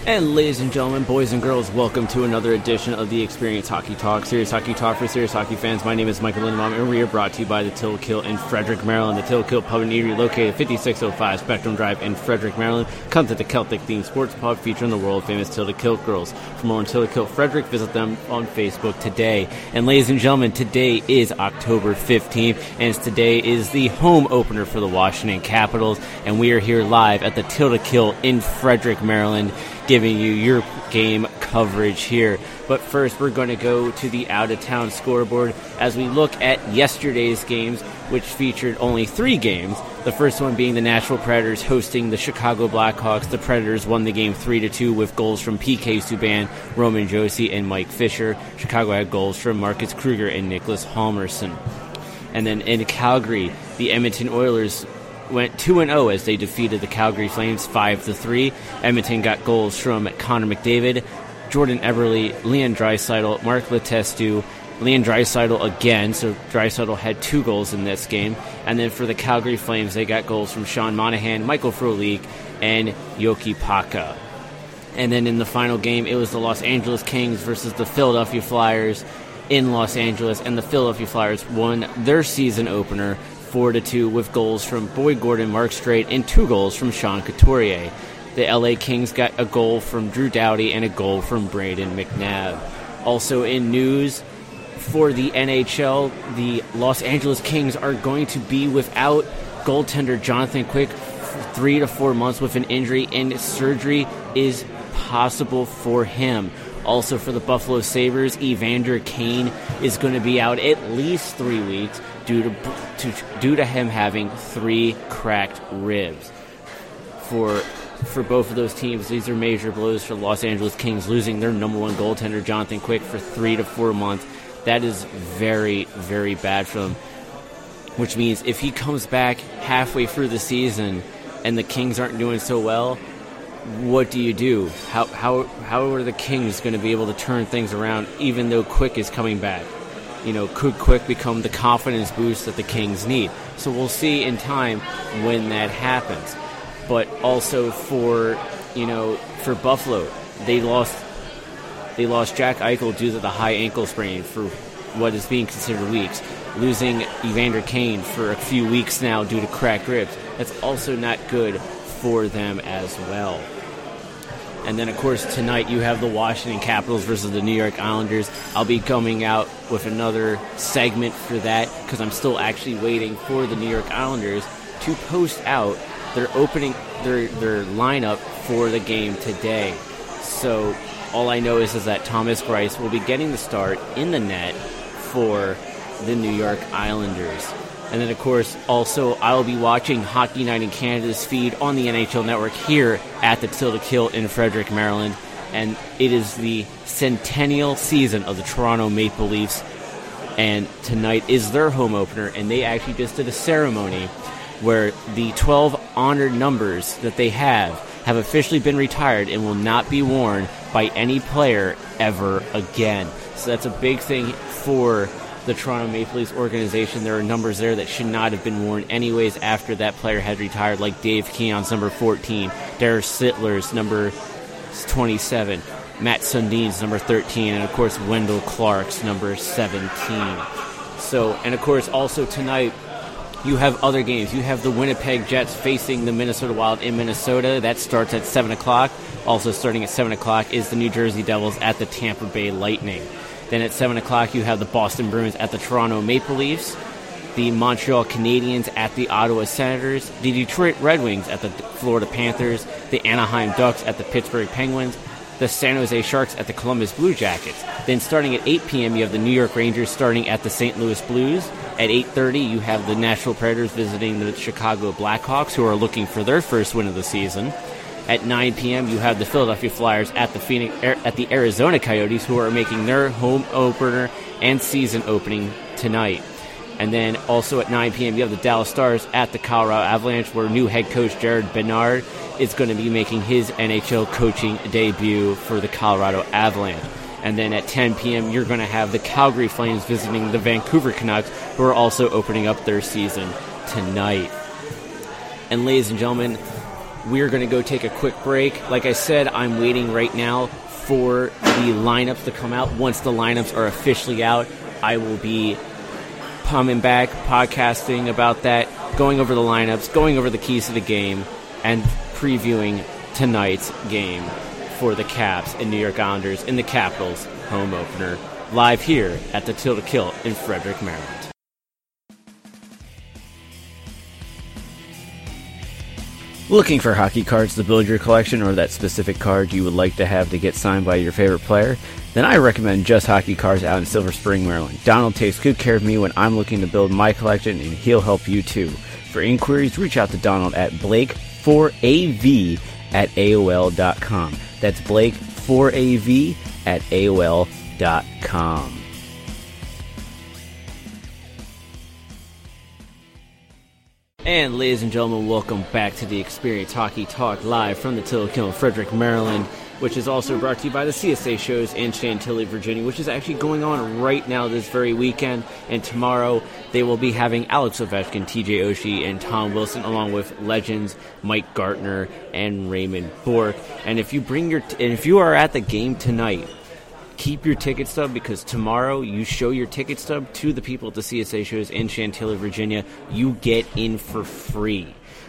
And ladies and gentlemen, boys and girls, welcome to another edition of the Experience Hockey Talk, serious hockey talk for serious hockey fans. My name is Michael Lindebaum, and we are brought to you by the Till-A-Kill in Frederick, Maryland. The Till-A-Kill Pub and Eatery, located at 5605 Spectrum Drive in Frederick, Maryland. Come to the Celtic-themed sports pub featuring the world-famous Till-A-Kill girls. For more on Till-A-Kill Frederick, visit them on Facebook today. And ladies and gentlemen, today is October 15th, and today is the home opener for the Washington Capitals, and we are here live at the Till-A-Kill in Frederick, Maryland, giving you your game coverage here. But first, we're going to go to the out-of-town scoreboard as we look at yesterday's games, which featured only 3 games. The first one being the Nashville Predators hosting the Chicago Blackhawks. The Predators won the game 3-2 with goals from PK Subban, Roman Josi, and Mike Fisher. Chicago had goals from Marcus Kruger and Nicholas Halmerson. And then in Calgary, the Edmonton Oilers went 2-0 as they defeated the Calgary Flames 5-3. Edmonton got goals from Connor McDavid, Jordan Eberle, Leon Draisaitl, Mark Letestu, Leon Draisaitl again, so Draisaitl had 2 goals in this game. And then for the Calgary Flames, they got goals from Sean Monahan, Michael Frolik, and Yoki Paka. And then in the final game, it was the Los Angeles Kings versus the Philadelphia Flyers in Los Angeles, and the Philadelphia Flyers won their season opener 4-2 with goals from Boyd Gordon, Mark Streit, and 2 goals from Sean Couturier. The LA Kings got a goal from Drew Doughty and a goal from Brayden McNabb. Also in news for the NHL, the Los Angeles Kings are going to be without goaltender Jonathan Quick for 3 to 4 months with an injury, and surgery is possible for him. Also for the Buffalo Sabres, Evander Kane is going to be out at least 3 weeks due to him having 3 cracked ribs. For both of those teams, these are major blows for the Los Angeles Kings, losing their number one goaltender, Jonathan Quick, for 3 to 4 months. That is very, very bad for them, which means if he comes back halfway through the season and the Kings aren't doing so well, what do you do? How are the Kings going to be able to turn things around even though Quick is coming back? Could Quick become the confidence boost that the Kings need? So we'll see in time when that happens. But also for Buffalo, they lost Jack Eichel due to the high ankle sprain for what is being considered weeks. Losing Evander Kane for a few weeks now due to cracked ribs. That's also not good for them as well. And then, of course, tonight you have the Washington Capitals versus the New York Islanders. I'll be coming out with another segment for that because I'm still actually waiting for the New York Islanders to post out their lineup for the game today. So all I know is that Thomas Greiss will be getting the start in the net for the New York Islanders. And then, of course, also I'll be watching Hockey Night in Canada's feed on the NHL Network here at the Till-A-Kill in Frederick, Maryland. And it is the centennial season of the Toronto Maple Leafs. And tonight is their home opener. And they actually just did a ceremony where the 12 honored numbers that they have officially been retired and will not be worn by any player ever again. So that's a big thing for the Toronto Maple Leafs organization. There are numbers there that should not have been worn anyways after that player had retired, like Dave Keon's number 14, Darius Sittler's number 27, Matt Sundin's number 13, and of course Wendell Clark's number 17. So, and of course also tonight you have other games. You have the Winnipeg Jets facing the Minnesota Wild in Minnesota. That starts at 7 o'clock. Also starting at 7 o'clock is the New Jersey Devils at the Tampa Bay Lightning. Then at 7 o'clock, you have the Boston Bruins at the Toronto Maple Leafs, the Montreal Canadiens at the Ottawa Senators, the Detroit Red Wings at the Florida Panthers, the Anaheim Ducks at the Pittsburgh Penguins, the San Jose Sharks at the Columbus Blue Jackets. Then starting at 8 p.m., you have the New York Rangers starting at the St. Louis Blues. At 8:30, you have the Nashville Predators visiting the Chicago Blackhawks, who are looking for their first win of the season. At 9 p.m., you have the Philadelphia Flyers at the Arizona Coyotes, who are making their home opener and season opening tonight. And then also at 9 p.m., you have the Dallas Stars at the Colorado Avalanche, where new head coach Jared Bernard is going to be making his NHL coaching debut for the Colorado Avalanche. And then at 10 p.m., you're going to have the Calgary Flames visiting the Vancouver Canucks, who are also opening up their season tonight. And ladies and gentlemen, we're going to go take a quick break. Like I said, I'm waiting right now for the lineups to come out. Once the lineups are officially out, I will be coming back, podcasting about that, going over the lineups, going over the keys to the game, and previewing tonight's game for the Caps and New York Islanders in the Capitals home opener, live here at the Till to Kill in Frederick, Maryland. Looking for hockey cards to build your collection, or that specific card you would like to have to get signed by your favorite player? Then I recommend Just Hockey Cards out in Silver Spring, Maryland. Donald takes good care of me when I'm looking to build my collection, and he'll help you too. For inquiries, reach out to Donald at blake4av@aol.com. That's blake4av@aol.com. And ladies and gentlemen, welcome back to the Experience Hockey Talk live from the Till to Kill in Frederick, Maryland, which is also brought to you by the CSA shows in Chantilly, Virginia, which is actually going on right now this very weekend. And tomorrow they will be having Alex Ovechkin, TJ Oshie, and Tom Wilson, along with legends Mike Gartner and Raymond Bourque. And if you are at the game tonight, keep your ticket stub, because tomorrow you show your ticket stub to the people at the CSA shows in Chantilly, Virginia. You get in for free.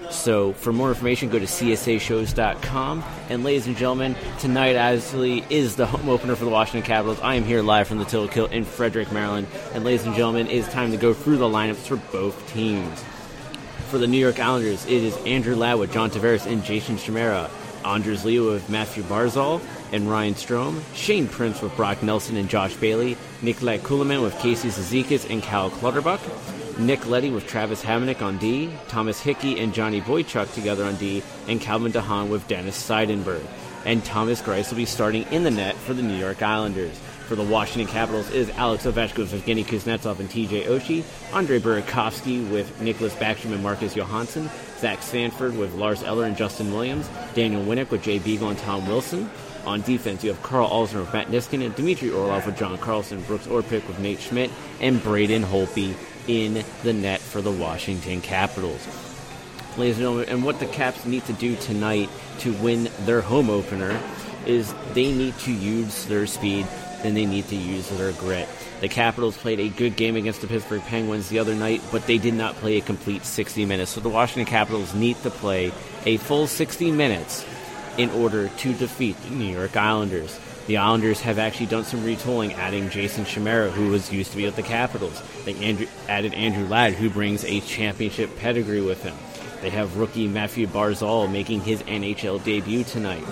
So for more information, go to csashows.com. And ladies and gentlemen, tonight actually is the home opener for the Washington Capitals. I am here live from the Till to Kill in Frederick, Maryland. And ladies and gentlemen, it is time to go through the lineups for both teams. For the New York Islanders, it is Andrew Ladd with John Tavares and Jason Chimera. Anders Lee with Matthew Barzal and Ryan Strome, Shane Prince with Brock Nelson and Josh Bailey, Nikolai Kulemin with Casey Zizekas and Cal Clutterbuck, Nick Leddy with Travis Hamonic on D, Thomas Hickey and Johnny Boychuk together on D, and Calvin DeHaan with Dennis Seidenberg. And Thomas Greiss will be starting in the net for the New York Islanders. For the Washington Capitals is Alex Ovechkin with Evgeny Kuznetsov and TJ Oshie, Andre Burakovsky with Nicholas Backstrom and Marcus Johansson, Zach Sanford with Lars Eller and Justin Williams, Daniel Winnick with Jay Beagle and Tom Wilson. On defense, you have Carl Alsner with Matt Niskanen, Dmitry Orlov with John Carlson, Brooks Orpik with Nate Schmidt, and Braden Holtby in the net for the Washington Capitals. Ladies and gentlemen, and what the Caps need to do tonight to win their home opener is they need to use their speed and they need to use their grit. The Capitals played a good game against the Pittsburgh Penguins the other night, but they did not play a complete 60 minutes. So the Washington Capitals need to play a full 60 minutes in order to defeat the New York Islanders. The Islanders have actually done some retooling, adding Jason Chimera, who was used to be with the Capitals. They added Andrew Ladd, who brings a championship pedigree with him. They have rookie Matthew Barzal making his NHL debut tonight.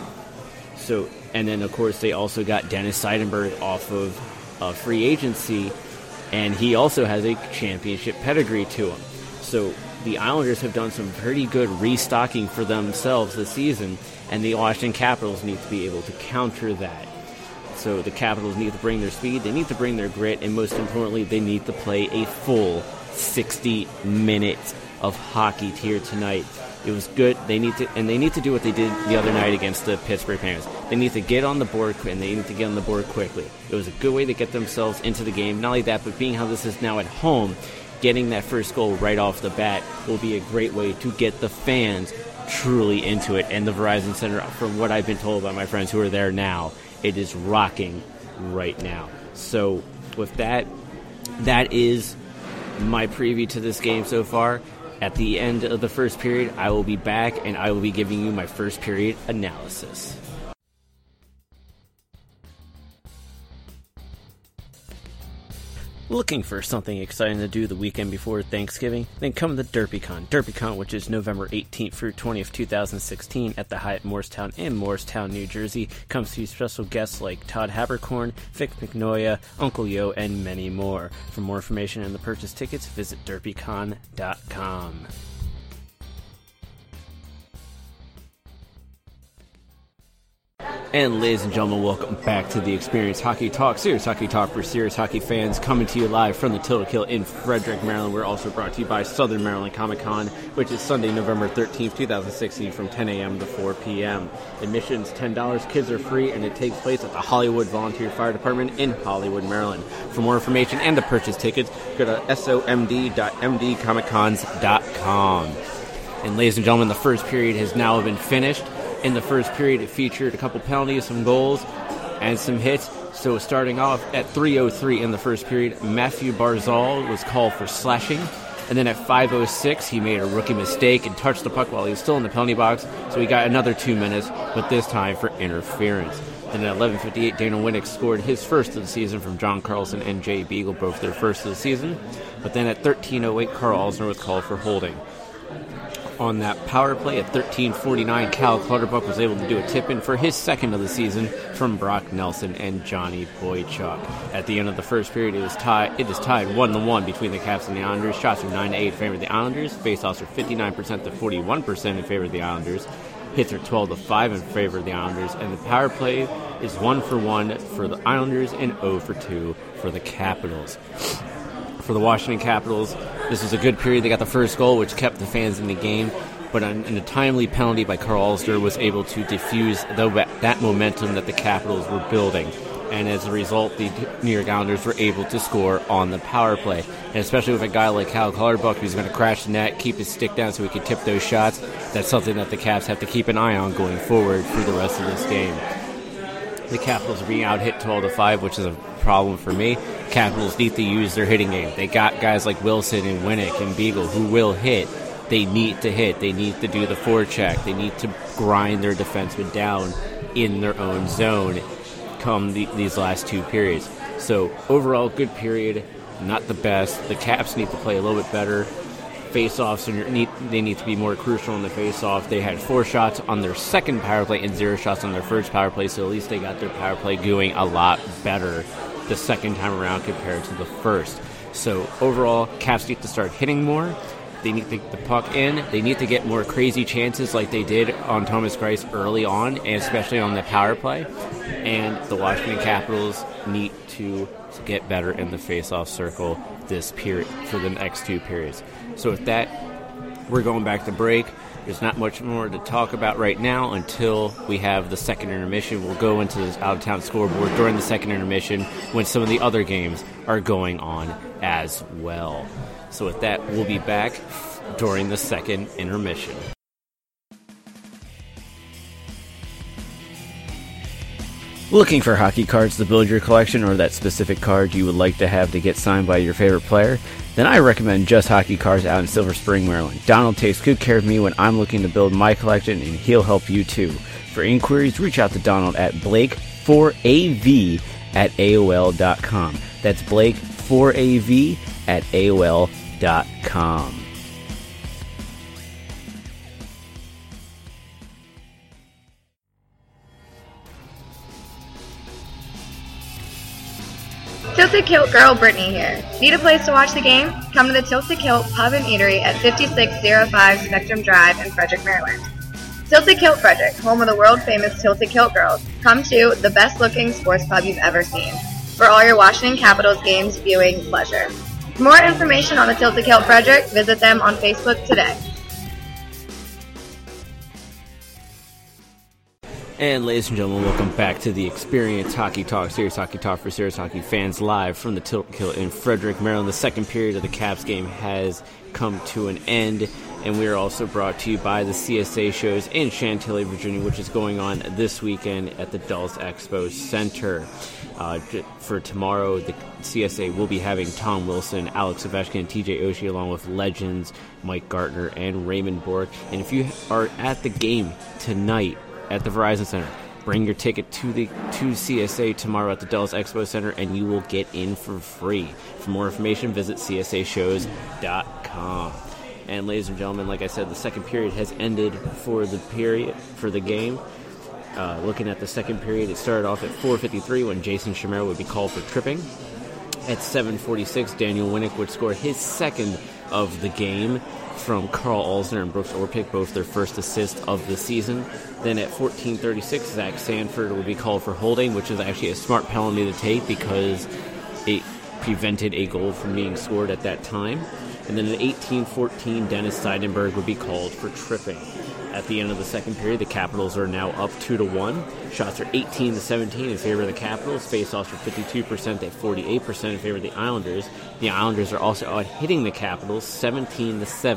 And then, of course, they also got Dennis Seidenberg off of free agency, and he also has a championship pedigree to him. So the Islanders have done some pretty good restocking for themselves this season, and the Washington Capitals need to be able to counter that. So the Capitals need to bring their speed, they need to bring their grit, and most importantly, they need to play a full 60 minutes of hockey here tonight. It was good. They need to do what they did the other night against the Pittsburgh Penguins. They need to get on the board, and they need to get on the board quickly. It was a good way to get themselves into the game. Not only that, but being how this is now at home, getting that first goal right off the bat will be a great way to get the fans truly into it. And the Verizon Center, from what I've been told by my friends who are there now, it is rocking right now. So with that is my preview to this game so far. At the end of the first period, I will be back, and I will be giving you my first period analysis. Looking for something exciting to do the weekend before Thanksgiving? Then come to DerpyCon. DerpyCon, which is November 18th through 20th, 2016 at the Hyatt Morristown in Morristown, New Jersey. Comes to special guests like Todd Haberkorn, Vic McNoya, Uncle Yo, and many more. For more information and the purchase tickets, visit derpycon.com. And ladies and gentlemen, welcome back to the Experience Hockey Talk, serious hockey talk for serious hockey fans, coming to you live from the Till to Kill in Frederick, Maryland. We're also brought to you by Southern Maryland Comic Con, which is Sunday, November 13th, 2016, from 10 a.m. to 4 p.m. Admission's $10, kids are free, and it takes place at the Hollywood Volunteer Fire Department in Hollywood, Maryland. For more information and to purchase tickets, go to somd.mdcomiccons.com. And ladies and gentlemen, the first period has now been finished. In the first period, it featured a couple penalties, some goals, and some hits. So starting off at 3:03 in the first period, Matthew Barzal was called for slashing. And then at 5:06, he made a rookie mistake and touched the puck while he was still in the penalty box. So he got another 2 minutes, but this time for interference. Then at 11:58, Daniel Winnick scored his first of the season from John Carlson and Jay Beagle, both their first of the season. But then at 13:08, Carl Alsner was called for holding. On that power play at 13:49, Cal Clutterbuck was able to do a tip-in for his second of the season from Brock Nelson and Johnny Boychuk. At the end of the first period, it is tied 1-1 between the Caps and the Islanders. Shots are 9-8 in favor of the Islanders. Faceoffs are 59% to 41% in favor of the Islanders. Hits are 12-5 in favor of the Islanders. And the power play is 1-for-1 for the Islanders and 0-for-2 for the Capitals. For the Washington Capitals, this was a good period. They got the first goal, which kept the fans in the game, but in a timely penalty by Carl Alsner was able to diffuse that momentum that the Capitals were building. And as a result, the New York Islanders were able to score on the power play. And especially with a guy like Cal Clutterbuck, who's going to crash the net, keep his stick down so he can tip those shots, that's something that the Caps have to keep an eye on going forward for the rest of this game. The Capitals are being out-hit 12-5, which is a problem for me. Capitals need to use their hitting game. They got guys like Wilson and Winnick and Beagle who will hit. They need to hit. They need to do the forecheck. They need to grind their defensemen down in their own zone come these last two periods. So overall, good period. Not the best. The Caps need to play a little bit better. Face-offs, they need to be more crucial in the face-off. They had 4 shots on their second power play and 0 shots on their first power play, so at least they got their power play going a lot better the second time around compared to the first. So overall, Caps need to start hitting more. They need to get the puck in. They need to get more crazy chances like they did on Thomas Greiss early on, and especially on the power play. And the Washington Capitals need to get better in the face-off circle this period for the next 2 periods. So with that, we're going back to break. There's not much more to talk about right now until we have the second intermission. We'll go into the out-of-town scoreboard during the second intermission when some of the other games are going on as well. So with that, we'll be back during the second intermission. Looking for hockey cards to build your collection, or that specific card you would like to have to get signed by your favorite player? Then I recommend Just Hockey Cards out in Silver Spring, Maryland. Donald takes good care of me when I'm looking to build my collection, and he'll help you too. For inquiries, reach out to Donald at Blake4AV@AOL.com. That's Blake4AV@AOL.com. Tilted Kilt girl Brittany here. Need a place to watch the game? Come to the Tilted Kilt Pub and Eatery at 5605 Spectrum Drive in Frederick, Maryland. Tilted Kilt Frederick, home of the world-famous Tilted Kilt girls. Come to the best-looking sports pub you've ever seen for all your Washington Capitals games viewing pleasure. For more information on the Tilted Kilt Frederick, visit them on Facebook today. And ladies and gentlemen, welcome back to the Experience Hockey Talk, Serious Hockey Talk for Serious Hockey fans, live from the Tilted Kilt in Frederick, Maryland. The second period of the Caps game has come to an end, and we are also brought to you by the CSA shows in Chantilly, Virginia, which is going on this weekend at the Dulles Expo Center. For tomorrow, the CSA will be having Tom Wilson, Alex Ovechkin, and TJ Oshie, along with legends Mike Gartner and Raymond Bourque. And if you are at the game tonight at the Verizon Center, bring your ticket to CSA tomorrow at the Dulles Expo Center, and you will get in for free. For more information, visit csashows.com. And ladies and gentlemen, like I said, the second period has ended for the game. Looking at the second period, it started off at 4:53 when Jason Chimera would be called for tripping. At 7:46, Daniel Winnick would score his second of the game from Carl Alsner and Brooks Orpik, both their first assist of the season. Then at 14:36, Zach Sanford would be called for holding, which is actually a smart penalty to take because it prevented a goal from being scored at that time. And then at 18:14, Dennis Seidenberg would be called for tripping. At the end of the second period, the Capitals are now up 2-1. Shots are 18-17 in favor of the Capitals. Faceoffs are 52% at 48% in favor of the Islanders. The Islanders are also out hitting the Capitals 17-7.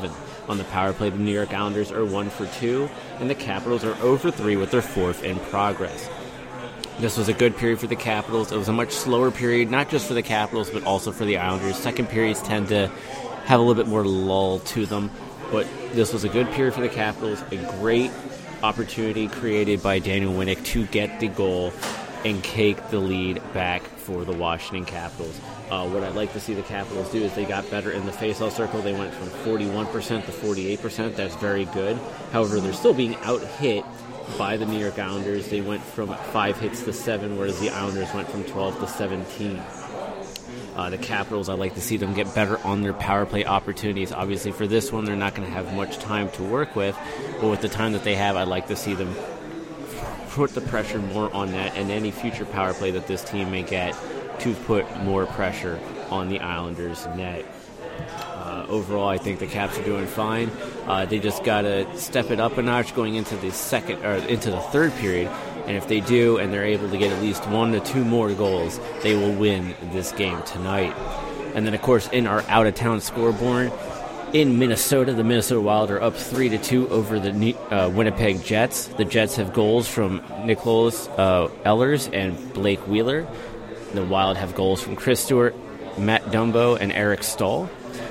on the power play. The New York Islanders are 1 for 2, and the Capitals are 0 for 3 with their 4th in progress. This was a good period for the Capitals. It was a much slower period, not just for the Capitals, but also for the Islanders. Second periods tend to have a little bit more lull to them, but this was a good period for the Capitals. A great opportunity created by Daniel Winnick to get the goal and take the lead back for the Washington Capitals. What I'd like to see the Capitals do is they got better in the faceoff circle. They went from 41% to 48%. That's very good. However, they're still being out-hit by the New York Islanders. They went from 5 hits to 7, whereas the Islanders went from 12 to 17. The Capitals, I'd like to see them get better on their power play opportunities. Obviously, for this one, they're not going to have much time to work with, but with the time that they have, I'd like to see them put the pressure more on that and any future power play that this team may get to put more pressure on the Islanders' net. Overall, I think the Caps are doing fine. They just got to step it up a notch going into the third period. And if they do, and they're able to get at least 1 to 2 more goals, they will win this game tonight. And then, of course, in our out-of-town scoreboard, in Minnesota, the Minnesota Wild are up 3-2 over the Winnipeg Jets. The Jets have goals from Nicholas Ehlers and Blake Wheeler. The Wild have goals from Chris Stewart, Matt Dumbo, and Eric Stahl.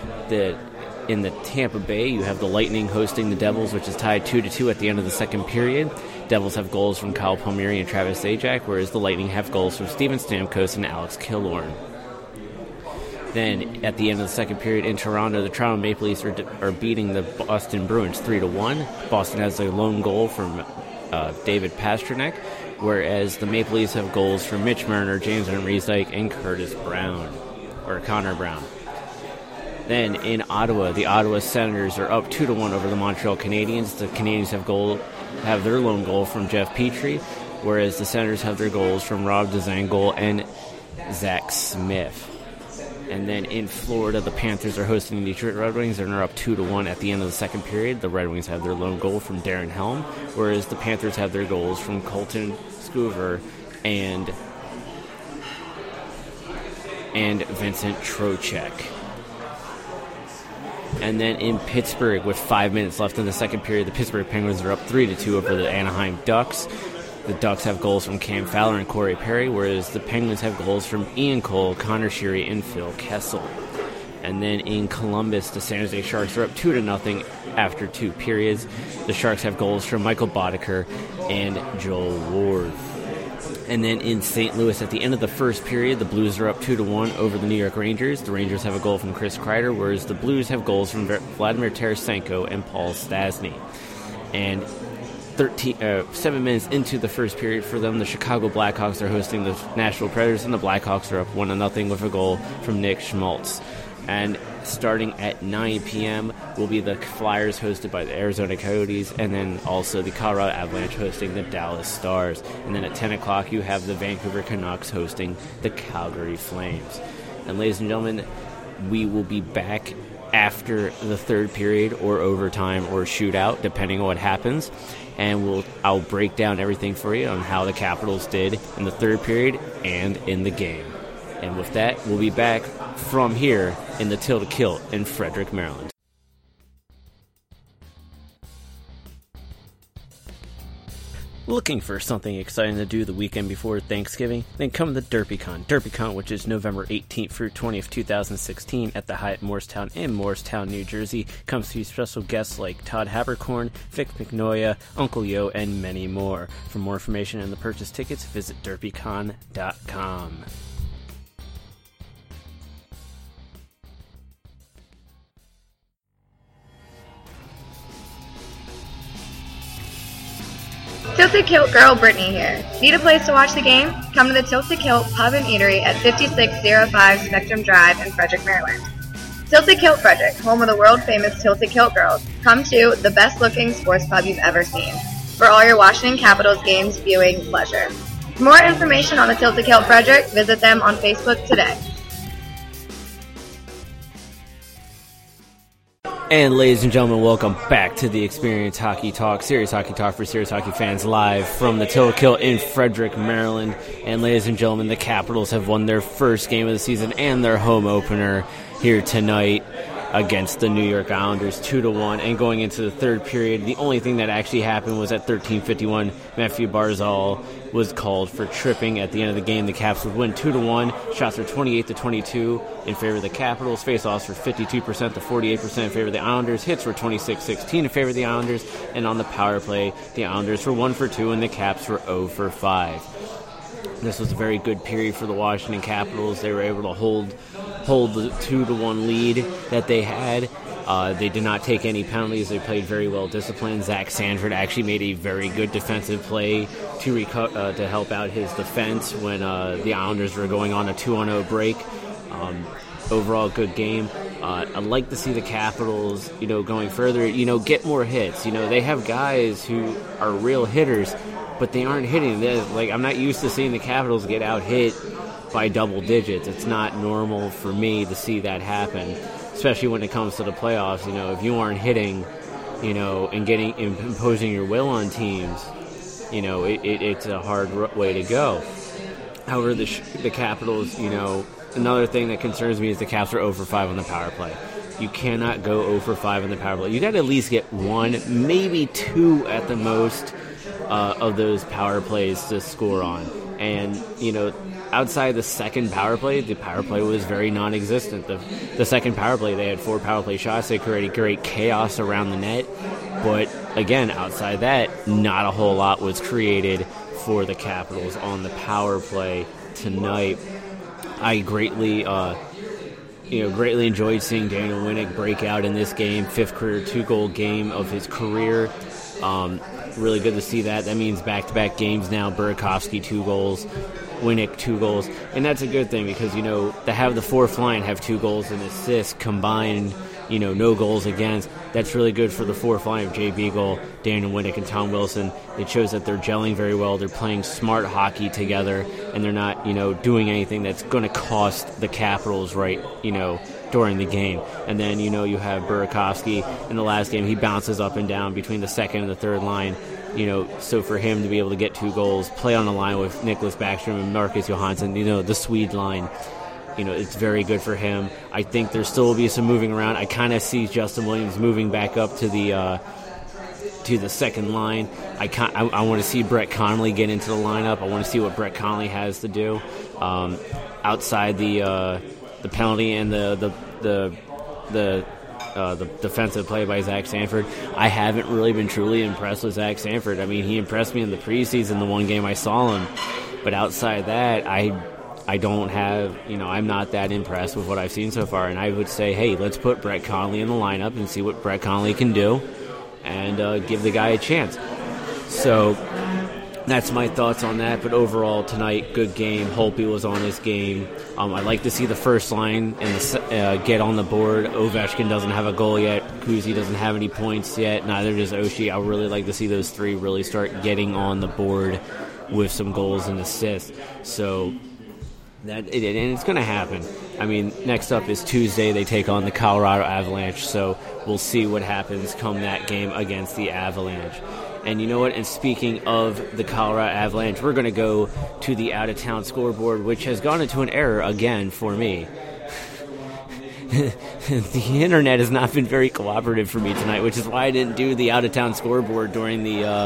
In the Tampa Bay, you have the Lightning hosting the Devils, which is tied 2-2 at the end of the second period. Devils have goals from Kyle Palmieri and Travis Zajac, whereas the Lightning have goals from Steven Stamkos and Alex Killorn. Then, at the end of the second period in Toronto, the Toronto Maple Leafs are beating the Boston Bruins 3-1. Boston has a lone goal from David Pastrnak, whereas the Maple Leafs have goals from Mitch Marner, James Van Riemsdyk, and Connor Brown. Then in Ottawa, the Ottawa Senators are up 2-1 over the Montreal Canadiens. The Canadiens have their lone goal from Jeff Petrie, whereas the Senators have their goals from Rob Dzingel and Zach Smith. And then in Florida, the Panthers are hosting the Detroit Red Wings and are up 2-1 at the end of the second period. The Red Wings have their lone goal from Darren Helm, whereas the Panthers have their goals from Colton Scoover and Vincent Trocheck. And then in Pittsburgh, with 5 minutes left in the second period, the Pittsburgh Penguins are up 3-2 over the Anaheim Ducks. The Ducks have goals from Cam Fowler and Corey Perry, whereas the Penguins have goals from Ian Cole, Connor Sheary, and Phil Kessel. And then in Columbus, the San Jose Sharks are up 2-0 after 2 periods. The Sharks have goals from Michael Boddicker and Joel Ward. And then in St. Louis, at the end of the first period, the Blues are up 2-1 over the New York Rangers. The Rangers have a goal from Chris Kreider, whereas the Blues have goals from Vladimir Tarasenko and Paul Stastny. And 7 minutes into the first period for them, the Chicago Blackhawks are hosting the Nashville Predators, and the Blackhawks are up 1-0 with a goal from Nick Schmaltz. And starting at 9 p.m. will be the Flyers hosted by the Arizona Coyotes, and then also the Colorado Avalanche hosting the Dallas Stars. And then at 10 o'clock, you have the Vancouver Canucks hosting the Calgary Flames. And ladies and gentlemen, we will be back after the third period or overtime or shootout, depending on what happens. And I'll break down everything for you on how the Capitals did in the third period and in the game. And with that, we'll be back from here in the Till to Kill in Frederick, Maryland. Looking for something exciting to do the weekend before Thanksgiving? Then come to DerpyCon. DerpyCon, which is November 18th through 20th, 2016 at the Hyatt Morristown in Morristown, New Jersey. Come see special guests like Todd Haberkorn, Vic McNoya, Uncle Yo, and many more. For more information and the purchase tickets, visit derpycon.com. Tilted Kilt girl Brittany here. Need a place to watch the game? Come to the Tilted Kilt Pub and Eatery at 5605 Spectrum Drive in Frederick, Maryland. Tilted Kilt Frederick, home of the world-famous Tilted Kilt girls. Come to the best-looking sports pub you've ever seen for all your Washington Capitals games viewing pleasure. For more information on the Tilted Kilt Frederick, visit them on Facebook today. And ladies and gentlemen, welcome back to the Experience Hockey Talk, Serious Hockey Talk for serious hockey fans, live from the Till to Kill in Frederick, Maryland. And ladies and gentlemen, the Capitals have won their first game of the season and their home opener here tonight. against the New York Islanders 2-1. And going into the third period, the only thing that actually happened was at 13:51, Matthew Barzal was called for tripping. At the end of the game, the Caps would win 2-1. Shots were 28-22 in favor of the Capitals. Face-offs were 52% to 48% in favor of the Islanders. Hits were 26-16 in favor of the Islanders. And on the power play, the Islanders were 1 for 2 and the Caps were 0 for 5. This was a very good period for the Washington Capitals. They were able to hold the 2-1 lead that they had. They did not take any penalties. They played very well disciplined. Zach Sanford actually made a very good defensive play to help out his defense when the Islanders were going on a 2-0 break. Overall, good game. I'd like to see the Capitals, going further, get more hits. They have guys who are real hitters, but they aren't hitting. I'm not used to seeing the Capitals get out hit by double digits. It's not normal for me to see that happen, especially when it comes to the playoffs. If you aren't hitting, and imposing your will on teams, it's a hard way to go. However, the Capitals, another thing that concerns me is the Caps are 0 for 5 on the power play. You cannot go 0 for 5 on the power play. You got to at least get 1, maybe 2 at the most of those power plays to score on. And, outside the second power play, the power play was very non-existent. The second power play, they had 4 power play shots. They created great chaos around the net. But, again, outside that, not a whole lot was created for the Capitals on the power play tonight. I greatly enjoyed seeing Daniel Winnick break out in this game. 5th career 2-goal game of his career. Really good to see that. That means back-to-back games now. Burakovsky 2 goals, Winnick 2 goals, and that's a good thing because to have the fourth line have 2 goals and assists combined, no goals against. That's really good for the fourth line of Jay Beagle, Daniel Winnick, and Tom Wilson. It shows that they're gelling very well. They're playing smart hockey together, and they're not doing anything that's going to cost the Capitals during the game. And then you have Burakovsky in the last game. He bounces up and down between the second and the third line. So for him to be able to get 2 goals, play on the line with Nicklas Backstrom and Marcus Johansson, the Swede line, it's very good for him. I think there still will be some moving around. I kind of see Justin Williams moving back up to the second line. I want to see Brett Connolly get into the lineup. I want to see what Brett Connolly has to do outside the penalty and the defensive play by Zach Sanford. I haven't really been truly impressed with Zach Sanford. I mean, he impressed me in the preseason, the one game I saw him. But outside that, I don't have, I'm not that impressed with what I've seen so far. And I would say, hey, let's put Brett Connolly in the lineup and see what Brett Connolly can do and give the guy a chance. So that's my thoughts on that. But overall, tonight, good game. Holtby was on his game. I'd like to see the first line and get on the board. Ovechkin doesn't have a goal yet. Kuzi doesn't have any points yet. Neither does Oshie. I would really like to see those 3 really start getting on the board with some goals and assists. So and it's going to happen. I mean, next up is Tuesday. They take on the Colorado Avalanche. So we'll see what happens come that game against the Avalanche. And you know what? And speaking of the Colorado Avalanche, we're going to go to the out-of-town scoreboard, which has gone into an error again for me. The internet has not been very cooperative for me tonight, which is why I didn't do the out-of-town scoreboard during the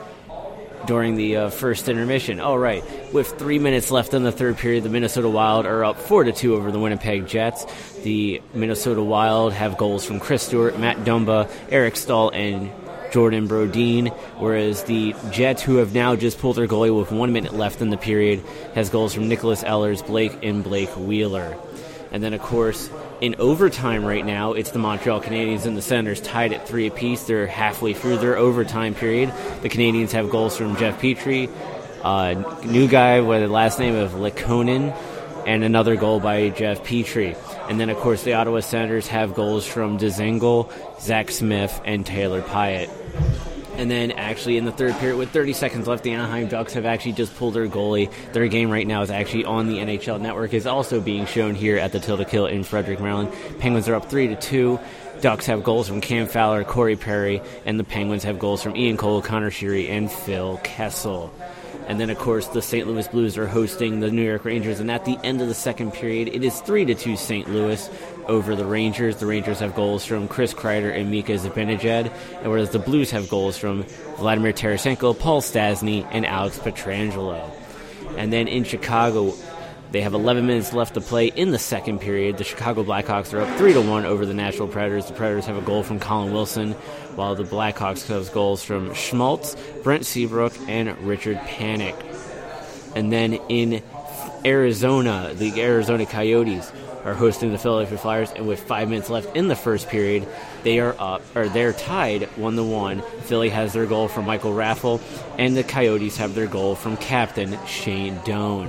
first intermission. All right, with 3 minutes left in the third period, the Minnesota Wild are up 4-2 over the Winnipeg Jets. The Minnesota Wild have goals from Chris Stewart, Matt Dumba, Eric Stahl, and Jordan Brodin, whereas the Jets, who have now just pulled their goalie with 1 minute left in the period, has goals from Nicholas Ehlers, Blake Wheeler. And then, of course, in overtime right now, it's the Montreal Canadiens and the Senators tied at 3 apiece. They're halfway through their overtime period. The Canadiens have goals from Jeff Petrie, new guy with the last name of Lekonen, and another goal by Jeff Petrie. And then, of course, the Ottawa Senators have goals from Dzingel, Zach Smith, and Taylor Pyatt. And then, actually, in the third period, with 30 seconds left, the Anaheim Ducks have actually just pulled their goalie. Their game right now is actually on the NHL Network. It's also being shown here at the Tilda Kill in Frederick, Maryland. Penguins are up 3-2. Ducks have goals from Cam Fowler, Corey Perry, and the Penguins have goals from Ian Cole, Connor Sheary, and Phil Kessel. And then, of course, the St. Louis Blues are hosting the New York Rangers. And at the end of the second period, it is 3-2 St. Louis over the Rangers. The Rangers have goals from Chris Kreider and Mika Zibanejad, and whereas the Blues have goals from Vladimir Tarasenko, Paul Stastny, and Alex Pietrangelo. And then in Chicago, they have 11 minutes left to play in the second period. The Chicago Blackhawks are up 3-1 over the Nashville Predators. The Predators have a goal from Colin Wilson, while the Blackhawks have goals from Schmaltz, Brent Seabrook, and Richard Panik. And then in Arizona, the Arizona Coyotes are hosting the Philadelphia Flyers, and with 5 minutes left in the first period, they're tied 1-1. Philly has their goal from Michael Raffl, and the Coyotes have their goal from captain Shane Doan.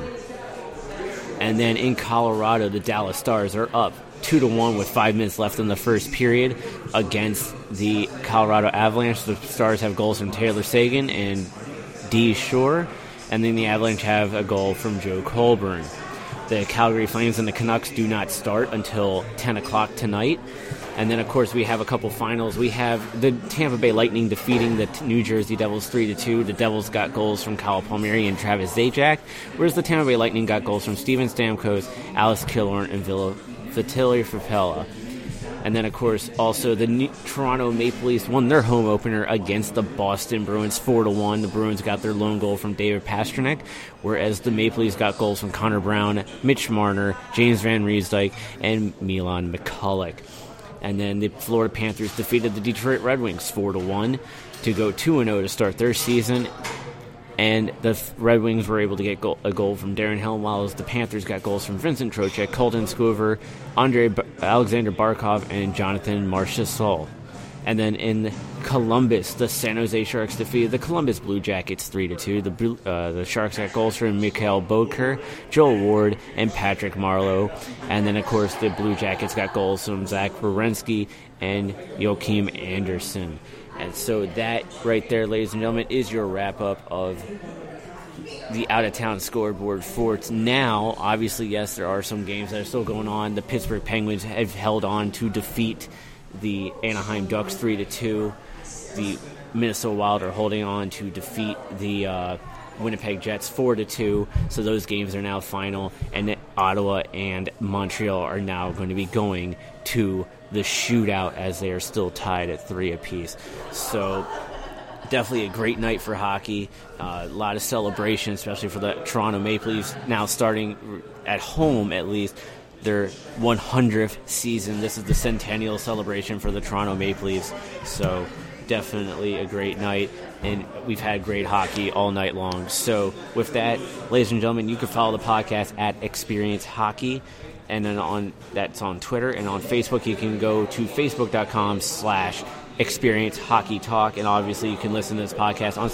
And then in Colorado, the Dallas Stars are up 2-1 with 5 minutes left in the first period against the Colorado Avalanche. The Stars have goals from Taylor Seguin and Dee Shore, and then the Avalanche have a goal from Joe Colburn. The Calgary Flames and the Canucks do not start until 10 o'clock tonight. And then, of course, we have a couple finals. We have the Tampa Bay Lightning defeating the New Jersey Devils 3-2. The Devils got goals from Kyle Palmieri and Travis Zajac, whereas the Tampa Bay Lightning got goals from Steven Stamkos, Alex Killorn, and Vitaly Fopella. And then, of course, also the Toronto Maple Leafs won their home opener against the Boston Bruins 4-1. The Bruins got their lone goal from David Pastrnak, whereas the Maple Leafs got goals from Connor Brown, Mitch Marner, James Van Riemsdyk, and Milan McCulloch. And then the Florida Panthers defeated the Detroit Red Wings 4-1 to go 2-0 to start their season. And the Red Wings were able to get a goal from Darren Helm, while the Panthers got goals from Vincent Trocheck, Colton Scoover, Alexander Barkov, and Jonathan Marchessault. And then in Columbus, the San Jose Sharks defeated the Columbus Blue Jackets 3-2. The Sharks got goals from Mikhail Bodker, Joel Ward, and Patrick Marleau. And then, of course, the Blue Jackets got goals from Zach Werenski and Joachim Anderson. And so that right there, ladies and gentlemen, is your wrap-up of the out-of-town scoreboard for now. Obviously, yes, there are some games that are still going on. The Pittsburgh Penguins have held on to defeat the Anaheim Ducks 3-2. The Minnesota Wild are holding on to defeat the Winnipeg Jets 4-2. So those games are now final, and Ottawa and Montreal are now going to be going to the shootout as they are still tied at 3 apiece. So definitely a great night for hockey. A lot of celebration, especially for the Toronto Maple Leafs now starting at home at least their 100th season. This is the centennial celebration for the Toronto Maple Leafs. So definitely a great night, and we've had great hockey all night long. So with that, ladies and gentlemen, you can follow the podcast at Experience Hockey, and then that's on Twitter, and on Facebook you can go to facebook.com/Experience Hockey Talk, and obviously you can listen to this podcast on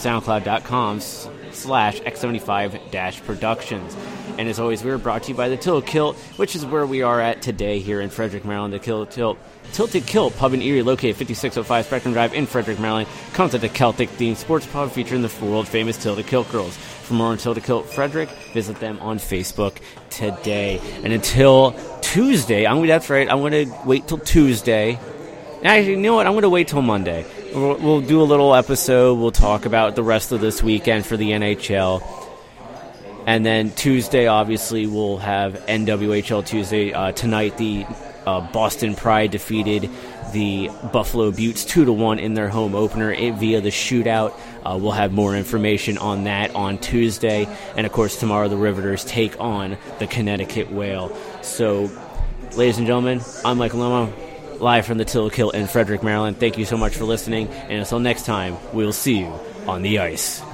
SoundCloud.com/X75-Productions. And as always, we're brought to you by the Tilted Kilt, which is where we are at today here in Frederick, Maryland. The Tilted Kilt Pub and Eatery, located 5605 Spectrum Drive in Frederick, Maryland, comes at the Celtic-themed sports pub featuring the world-famous Tilted Kilt girls. For more on Tilted Kilt Frederick, visit them on Facebook today. And until Tuesday, that's right, I'm going to wait till Tuesday. Actually, you know what? I'm going to wait till Monday. We'll do a little episode. We'll talk about the rest of this weekend for the NHL. And then Tuesday, obviously, we'll have NWHL Tuesday. Tonight, the Boston Pride defeated the Buffalo Buttes 2-1 in their home opener via the shootout. We'll have more information on that on Tuesday. And, of course, tomorrow the Riveters take on the Connecticut Whale. So, ladies and gentlemen, I'm Michael Lemo, live from the Tilted Kilt in Frederick, Maryland. Thank you so much for listening. And until next time, we'll see you on the ice.